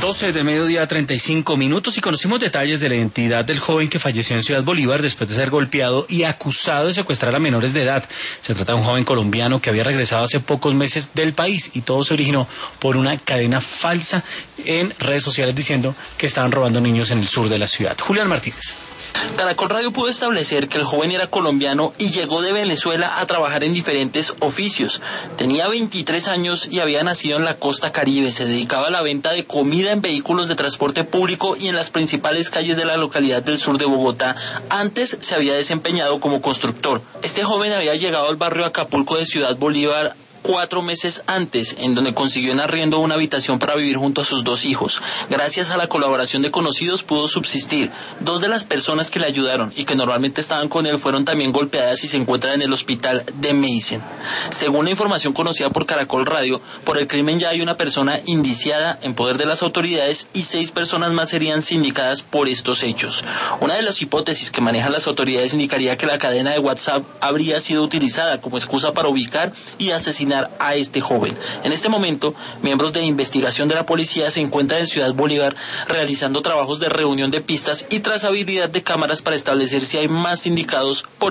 12 de mediodía, 35 minutos, y conocimos detalles de la identidad del joven que falleció en Ciudad Bolívar después de ser golpeado y acusado de secuestrar a menores de edad. Se trata de un joven colombiano que había regresado hace pocos meses del país, y todo se originó por una cadena falsa en redes sociales diciendo que estaban robando niños en el sur de la ciudad. Julián Martínez. Caracol Radio pudo establecer que el joven era colombiano y llegó de Venezuela a trabajar en diferentes oficios. Tenía 23 años y había nacido en la costa Caribe. Se dedicaba a la venta de comida en vehículos de transporte público y en las principales calles de la localidad del sur de Bogotá. Antes se había desempeñado como constructor. Este joven había llegado al barrio Acapulco de Ciudad Bolívar 4 meses antes, en donde consiguió en arriendo una habitación para vivir junto a sus 2 hijos. Gracias a la colaboración de conocidos pudo subsistir. 2 de las personas que le ayudaron y que normalmente estaban con él fueron también golpeadas y se encuentran en el hospital de Meissen. Según la información conocida por Caracol Radio, por el crimen ya hay una persona indiciada en poder de las autoridades y 6 personas más serían sindicadas por estos hechos. Una de las hipótesis que manejan las autoridades indicaría que la cadena de WhatsApp habría sido utilizada como excusa para ubicar y asesinar a este joven. En este momento, miembros de investigación de la policía se encuentran en Ciudad Bolívar realizando trabajos de reunión de pistas y trazabilidad de cámaras para establecer si hay más sindicados por